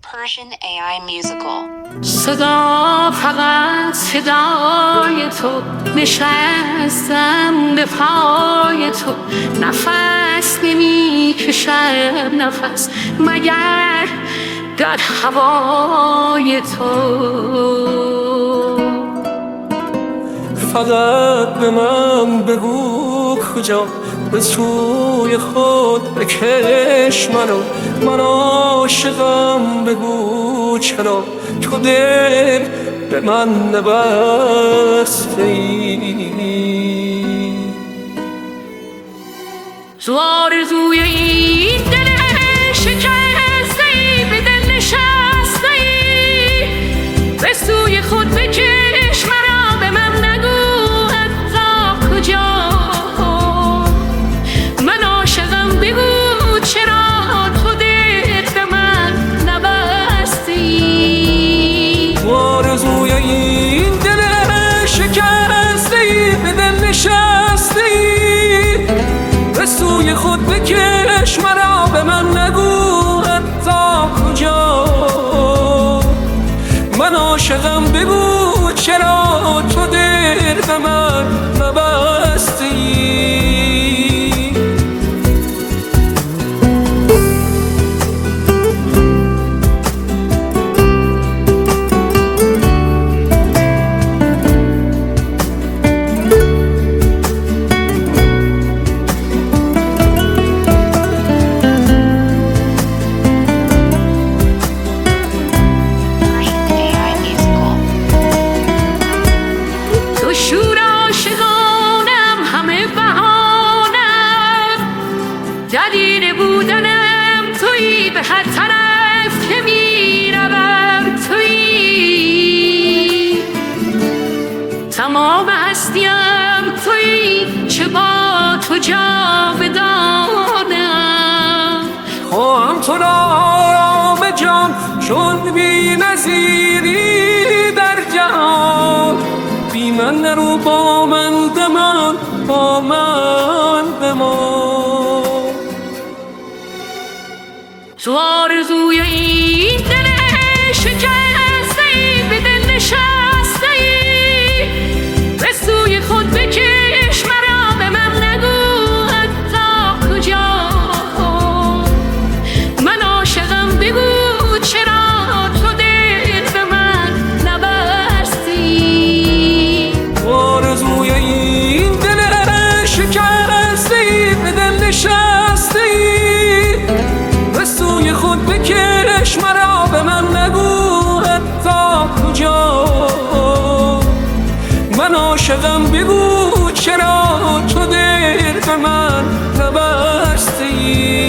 Persian AI Musical. صدا فقط صدای تو، نشستم به پای تو، نفس نمی کشم نفس مگر در هوای تو. فقط به من بگو کجا، به سوی خود بکش منو، من عاشقم. بگو چرا تو دل به من نبسته ای. تو آرزوی این دل شکسته ای، به دل نشسته ای، به سوی خود بکش مرا، به من نگو حتی کجا. من عاشقم، بگو چرا تو دل به من نبسته ای. تو آرزوی این دل شکسته ای، به دل نشسته ای، به سوی خود بکش مرا، به من نگو حتی کجا. من عاشقم، بگو چرا تو دل به من نبسته ای. جدیر بودنم تویی، به هر طرف که میروم تویی، تمام هستیم تویی، چه با تو جاودانم. خواهم تو را آرام جان، چون بی نظیری در جهان. بی من نرو، با من بمان، با من بمان. تو آرزوی این دل شکسته ای، به دل نشسته ای، به سوی خود بکش مرا، به من نگو حتی کجا. من عاشقم، بگو چرا تو دل به من نبسته ای. تو آرزوی این دل شکسته ای، به دل نشسته ای، به سوی خود بکش مرا، به من نگو حتی کجا. من عاشقم، بگو چرا تو دل به من نبسته ای.